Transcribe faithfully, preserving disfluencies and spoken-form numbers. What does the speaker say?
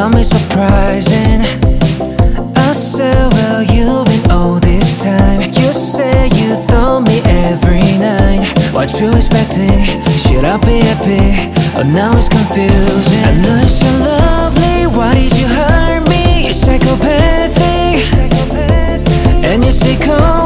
found me surprising. I said, well, you've been all this time. You said you thought me every night. What you expecting? Should I be happy? Oh, now it's confusing. I know you're so lovely. Why did you hurt me? You're psychopathic. And you say, come